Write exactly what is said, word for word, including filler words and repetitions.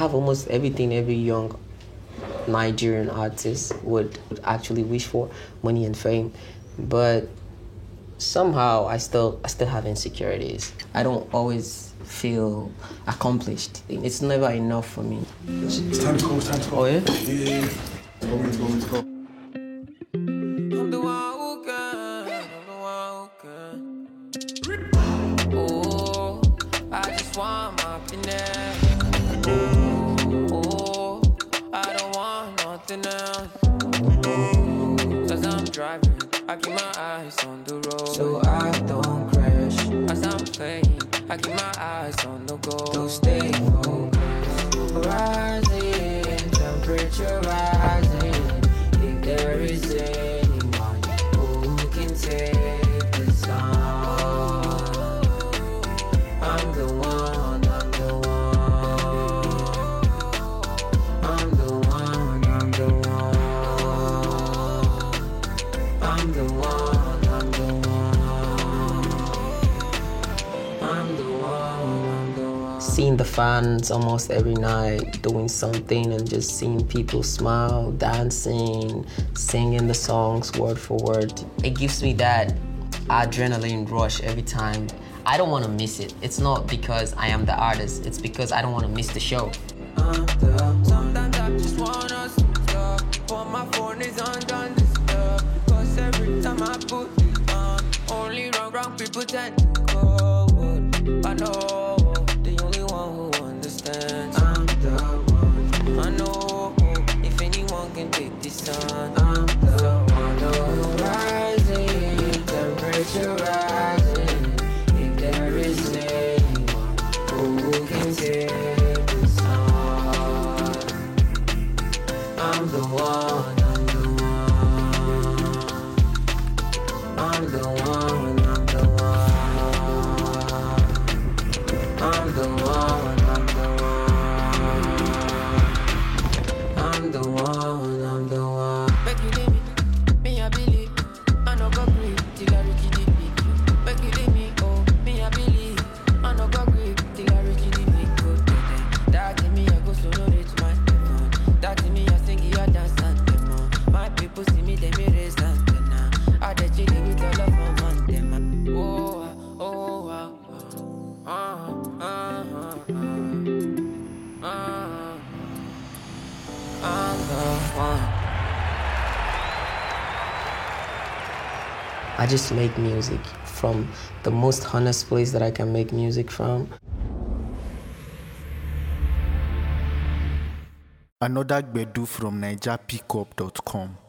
have almost everything every young Nigerian artist would actually wish for, money and fame. But somehow I still I still have insecurities. I don't always feel accomplished. It's never enough for me. It's time to go, it's time to go. Oh yeah? Yeah, yeah, yeah. Let's go, let's go, let's go. I'm the one who can, I'm the one who can. Oh, I just want my happiness. Oh, I don't want nothing else. Cause I'm driving, I keep my eyes on the road, so I don't crash. As I'm playing, I keep my eyes on the goal, to stay focused. Rising, temperature rising. If there is anyone who can take the sun, I'm the one, I'm the one. I'm the one, I'm the one. I'm the one, I'm the one. I'm the one, I'm the one. Seeing the fans almost every night doing something and just seeing people smile, dancing, singing the songs word for word. It gives me that adrenaline rush every time. I don't want to miss it. It's not because I am the artist, it's because I don't want to miss the show. Sometimes I just wanna stop, but my phone is undone disturb. Cause every time I put it on, only wrong, wrong people tend to go. I know the only one who understands. I'm the one. I know if anyone can take this sun, I'm the one. No rising, temperature rising. If there is anyone who can take the sun, I'm the one, I'm the one. I'm the one, I'm the one. I'm the one, I'm the one. I'm the one, I'm the one. Make you leave me, me I believe. I no go grip till I reach the peak. Make you leave me, oh, me I believe. I no go grip till I reach the peak. That give me I go so no reach my demon. That give me I sing ya dance and demon. My people see me they me raise antenna. I dey chilling with all of my man demon. Oh ah, oh ah, ah ah ah ah ah. I'm the one. I just make music from the most honest place that I can make music from. Another Gbedu from Niger Pickup dot com.